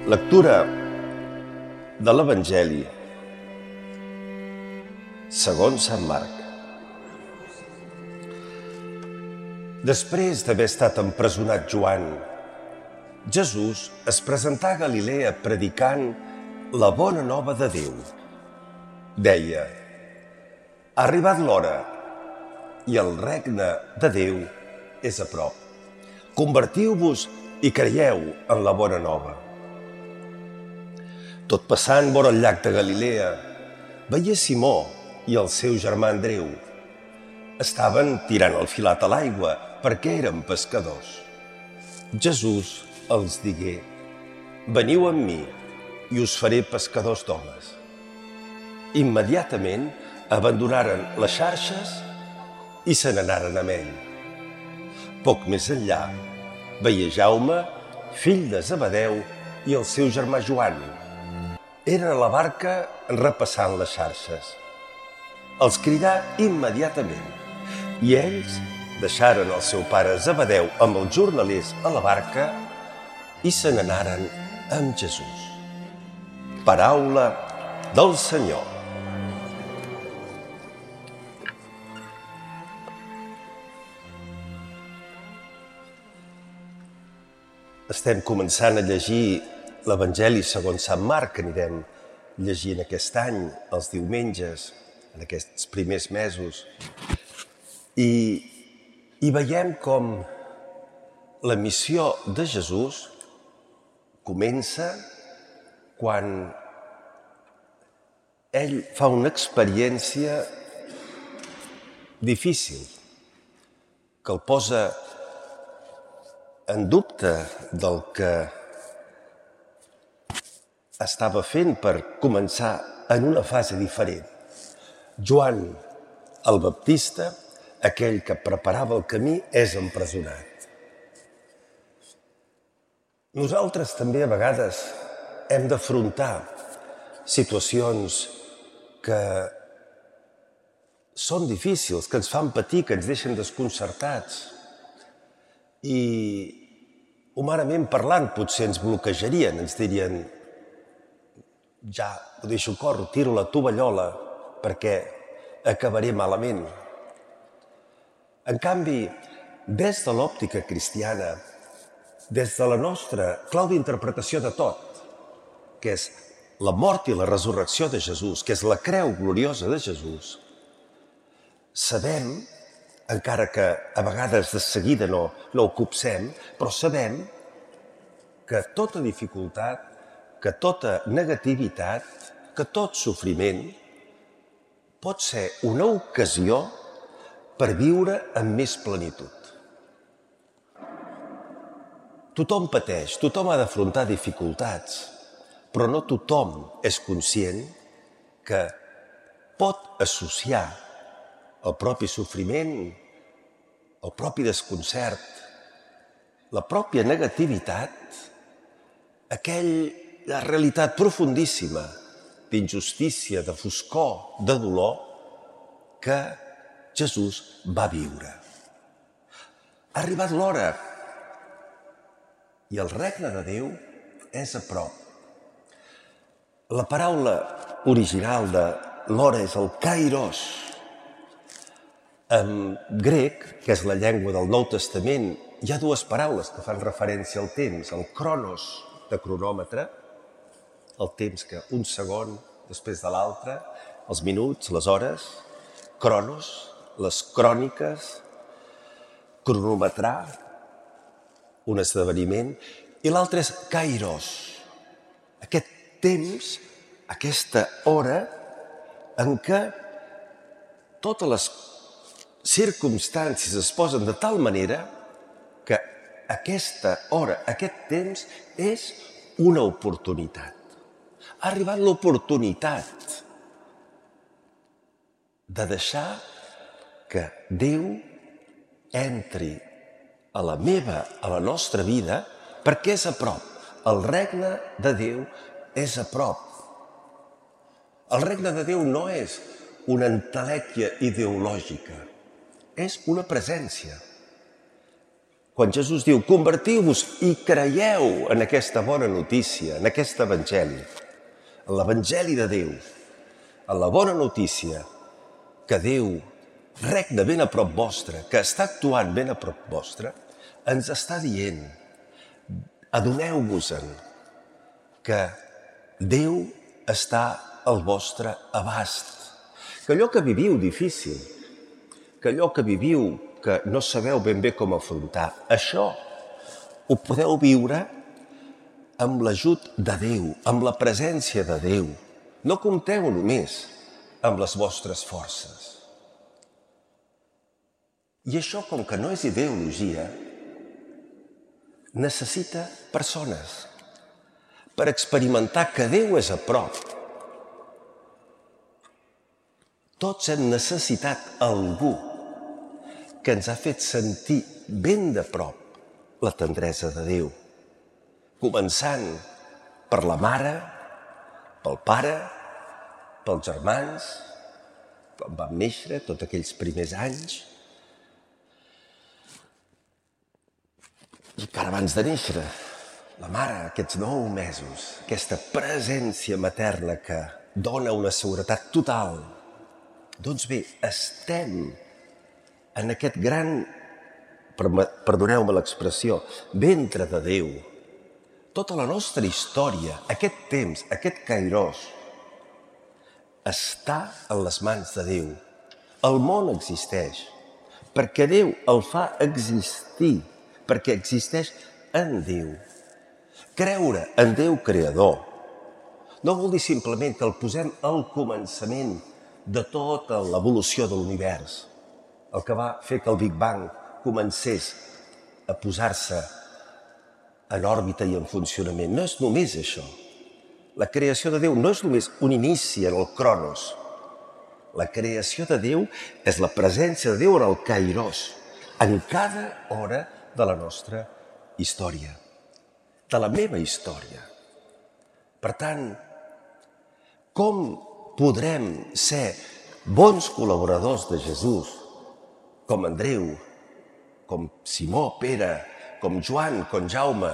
Lectura de l'Evangeli segons Sant Marc. Després d'haver estat empresonat Joan, Jesús es presentà a Galilea predicant la bona nova de Déu. Deia: ha arribat l'hora i el regne de Déu és a prop. Convertiu-vos i creieu en la bona nova. Tot passant vora el llac de Galilea, veia Simó i el seu germà Andreu. Estaven tirant el filat a l'aigua perquè eren pescadors. Jesús els digué: veniu amb mi i us faré pescadors d'homes. Immediatament abandonaren les xarxes i se n'anaren amb ell. Poc més enllà veia Jaume, fill de Zebedeu, i el seu germà Joan. Eren a la barca repassant les xarxes. Els cridà immediatament i ells deixaren el seu pare Zebedeu amb els jornalers a la barca i se n'anaren amb Jesús. Paraula del Senyor. Estem començant a llegir l'Evangeli segons Sant Marc, que anirem llegint aquest any, els diumenges, en aquests primers mesos. I veiem com la missió de Jesús comença quan ell fa una experiència difícil, que el posa en dubte del que estava fent per començar en una fase diferent. Joan el Baptista, aquell que preparava el camí, és empresonat. Nosaltres també a vegades hem d'afrontar situacions que són difícils, que ens fan patir, que ens deixen desconcertats. I humanament parlant potser ens bloquejarien, ens dirien: ja ho deixo córrer, tiro la tovallola perquè acabaré malament. En canvi, des de l'òptica cristiana, des de la nostra clau d'interpretació de tot, que és la mort i la resurrecció de Jesús, que és la creu gloriosa de Jesús, sabem, encara que a vegades de seguida no ho copsem, però sabem que tota dificultat, que tota negativitat, que tot sofriment pot ser una ocasió per viure amb més plenitud. Tothom pateix, tothom ha d'afrontar dificultats, però no tothom és conscient que pot associar el propi sofriment, el propi desconcert, la pròpia negativitat, aquella realitat profundíssima d'injustícia, de foscor, de dolor que Jesús va viure. Ha arribat l'hora i el regne de Déu és a prop. La paraula original de l'hora és el kairos. En grec, que és la llengua del Nou Testament, hi ha dues paraules que fan referència al temps: el cronos, de cronòmetre, el temps que un segon després de l'altre, els minuts, les hores; cronos, les cròniques, cronometrar un esdeveniment; i l'altre és kairos, aquest temps, aquesta hora en què totes les circumstàncies es posen de tal manera que aquesta hora, aquest temps, és una oportunitat. Ha arribat l'oportunitat de deixar que Déu entri a la meva, a la nostra vida, perquè és a prop. El regne de Déu és a prop. El regne de Déu no és una entelèquia ideològica, és una presència. Quan Jesús diu, convertiu-vos i creieu en aquesta bona notícia, en aquest evangeli, en l'evangeli de Déu, en la bona notícia que Déu regna ben a prop vostre, que està actuant ben a prop vostre, ens està dient, adoneu-vos-en que Déu està al vostre abast, que allò que viviu difícil, que allò que viviu que no sabeu ben bé com afrontar, això ho podeu viure amb l'ajut de Déu, amb la presència de Déu. No compteu només amb les vostres forces. I això, com que no és ideologia, necessita persones per experimentar que Déu és a prop. Tots hem necessitat algú que ens ha fet sentir ben de prop la tendresa de Déu, començant per la mare, pel pare, pels germans, quan vam néixer, tots aquells primers anys, i encara abans de néixer, la mare, aquests 9 mesos, aquesta presència materna que dona una seguretat total. Doncs bé, estem en aquest gran, perdoneu-me l'expressió, ventre de Déu. Tota la nostra història, aquest temps, aquest kairós, està en les mans de Déu. El món existeix perquè Déu el fa existir, perquè existeix en Déu. Creure en Déu creador no vol dir simplement que el posem al començament de tota l'evolució de l'univers, el que va fer que el Big Bang comencés a posar-se en òrbita i en funcionament. No és només això. La creació de Déu no és només un inici en el cronos. La creació de Déu és la presència de Déu en el kairós, en cada hora de la nostra història, de la meva història. Per tant, com podrem ser bons col·laboradors de Jesús, com Andreu, com Simó, Pere, com Joan, com Jaume?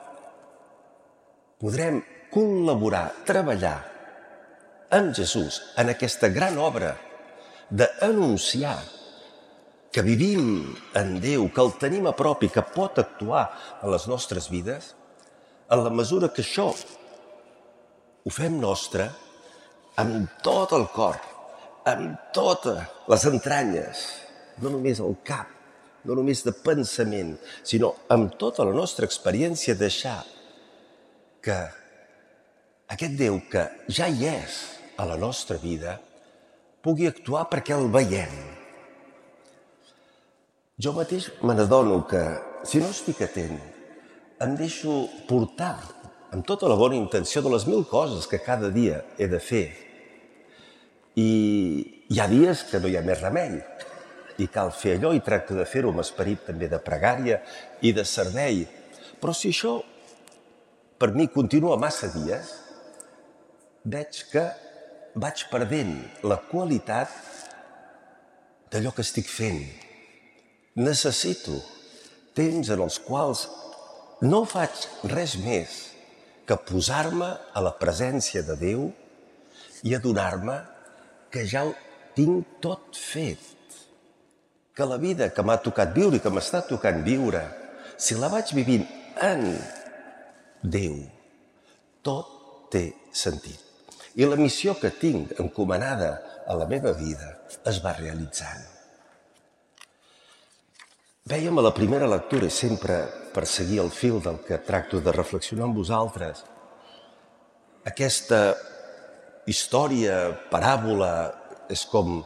Podrem col·laborar, treballar amb Jesús en aquesta gran obra d'anunciar que vivim en Déu, que el tenim a prop i que pot actuar en les nostres vides, en la mesura que això ho fem nostre amb tot el cor, amb totes les entranyes, no només el cap, no només de pensament, sinó amb tota la nostra experiència deixar que aquest Déu que ja hi és a la nostra vida pugui actuar perquè el veiem. Jo mateix me n'adono que, si no estic atent, em deixo portar amb tota la bona intenció de les 1000 coses que cada dia he de fer. I hi ha dies que no hi ha més remei i cal fer allò i tracto de fer-ho amb esperit també de pregària i de servei. Però si això per mi continua massa dies, veig que vaig perdent la qualitat d'allò que estic fent. Necessito temps en els quals no faig res més que posar-me a la presència de Déu i adonar-me que ja ho tinc tot fet. Que la vida que m'ha tocat viure i que m'està tocant viure, si la vaig vivint en Déu, tot té sentit. I la missió que tinc encomanada a la meva vida es va realitzant. Vèiem a la primera lectura, i sempre per seguir el fil del que tracto de reflexionar amb vosaltres, aquesta història, paràbola, és com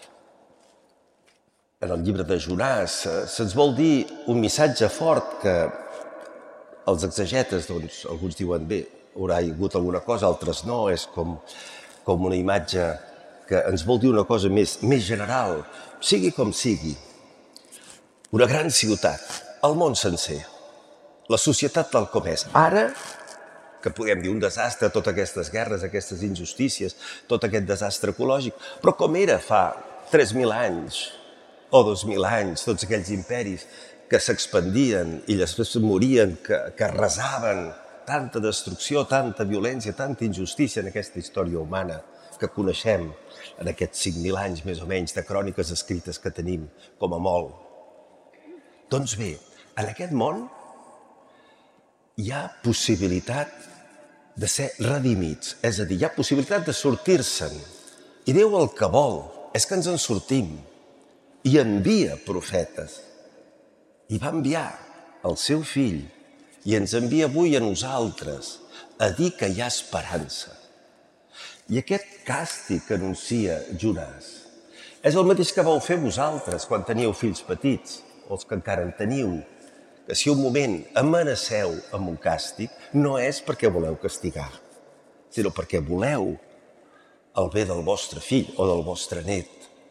en el llibre de Jonàs, se'ns vol dir un missatge fort que els exegetes, doncs, alguns diuen bé, haurà hagut alguna cosa, altres no, és com una imatge que ens vol dir una cosa més general, sigui com sigui. Una gran ciutat, el món sencer, la societat tal com és. Ara, que podem dir un desastre, totes aquestes guerres, aquestes injustícies, tot aquest desastre ecològic, però com era fa 3.000 anys o 2.000 anys, tots aquells imperis que s'expandien i després morien, que arrasaven, tanta destrucció, tanta violència, tanta injustícia en aquesta història humana que coneixem en aquests 5.000 anys més o menys de cròniques escrites que tenim, com a molt. Doncs bé, en aquest món hi ha possibilitat de ser redimits, és a dir, hi ha possibilitat de sortir-se'n. I Déu el que vol és que ens en sortim i envia profetes. I va enviar el seu fill i ens envia avui a nosaltres a dir que hi ha esperança. I aquest càstig que anuncia Jonàs és el mateix que vau fer vosaltres quan teníeu fills petits, o els que encara en teniu, que si un moment amenaceu amb un càstig no és perquè voleu castigar, sinó perquè voleu el bé del vostre fill o del vostre net.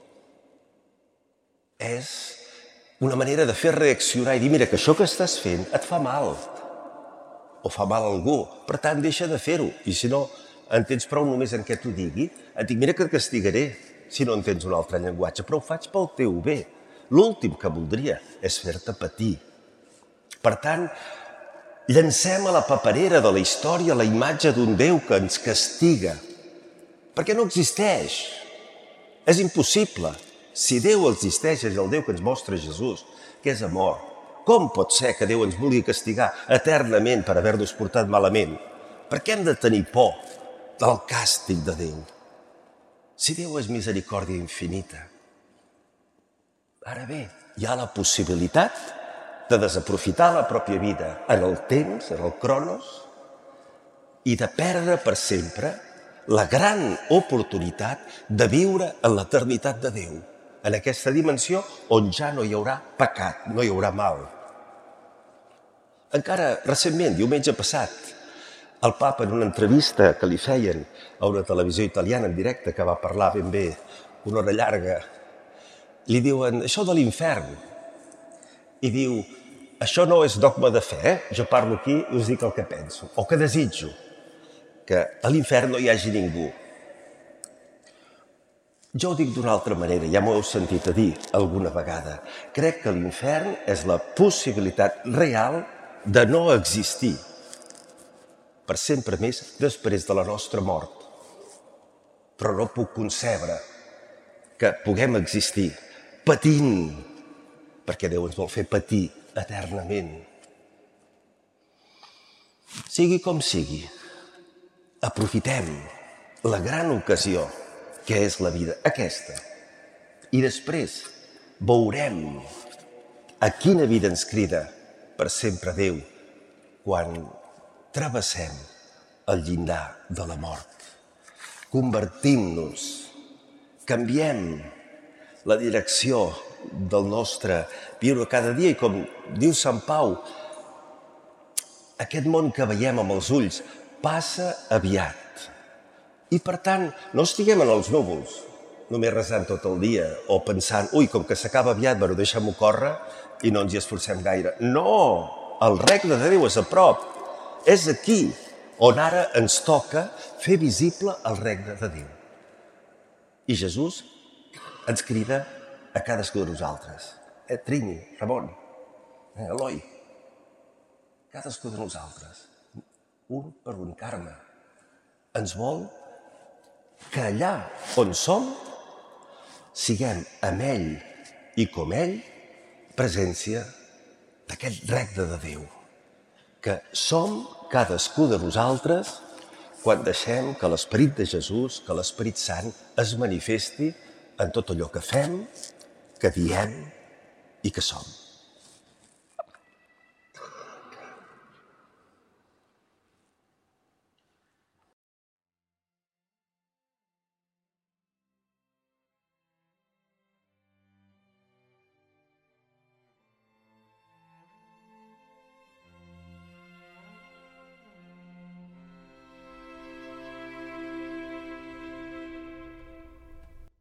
És una manera de fer reaccionar i dir, mira, que això que estàs fent et fa mal, o fa mal a algú, per tant deixa de fer-ho, i si no en tens prou només en què t'ho digui, et dic, mira que et castigaré si no entens un altre llenguatge, però ho faig pel teu bé. L'últim que voldria és fer-te patir. Per tant, llancem a la paperera de la història la imatge d'un Déu que ens castiga, perquè no existeix. És impossible. Si Déu existeix, és el Déu que ens mostra Jesús, que és amor. Com pot ser que Déu ens vulgui castigar eternament per haver-nos portat malament? Per què hem de tenir por del càstig de Déu? Si Déu és misericòrdia infinita. Ara bé, hi ha la possibilitat de desaprofitar la pròpia vida en el temps, en el cronos, i de perdre per sempre la gran oportunitat de viure en l'eternitat de Déu, en aquesta dimensió on ja no hi haurà pecat, no hi haurà mal. Encara recentment, diumenge passat, el papa, en una entrevista que li feien a una televisió italiana en directe, que va parlar ben bé una hora llarga, li diuen, això de l'infern. I diu, això no és dogma de fe, jo parlo aquí i us dic el que penso, o que desitjo, que a l'infern no hi hagi ningú. Jo ho dic d'una altra manera, ja m'ho heu sentit a dir alguna vegada. Crec que l'infern és la possibilitat real de no existir per sempre més després de la nostra mort. Però no puc concebre que puguem existir patint, perquè Déu ens vol fer patir eternament. Sigui com sigui, aprofitem la gran ocasió que és la vida aquesta. I després veurem a quina vida ens crida per sempre Déu quan travessem el llindar de la mort. Convertim-nos, canviem la direcció del nostre viure cada dia i, com diu Sant Pau, aquest món que veiem amb els ulls passa aviat. I per tant, no estiguem en els núvols, només resant tot el dia o pensant, ui, com que s'acaba aviat, bueno, deixem-ho córrer i no ens hi esforcem gaire. No! El regne de Déu és a prop. És aquí on ara ens toca fer visible el regne de Déu. I Jesús ens crida a cadascú de nosaltres. Trini, Ramon, Eloi, cadascú de nosaltres, un per un, Carme, ens vol que allà on som siguem amb ell i com ell presència d'aquest regne de Déu, que som cadascú de nosaltres quan deixem que l'Esperit de Jesús, que l'Esperit Sant es manifesti en tot allò que fem, que diem i que som.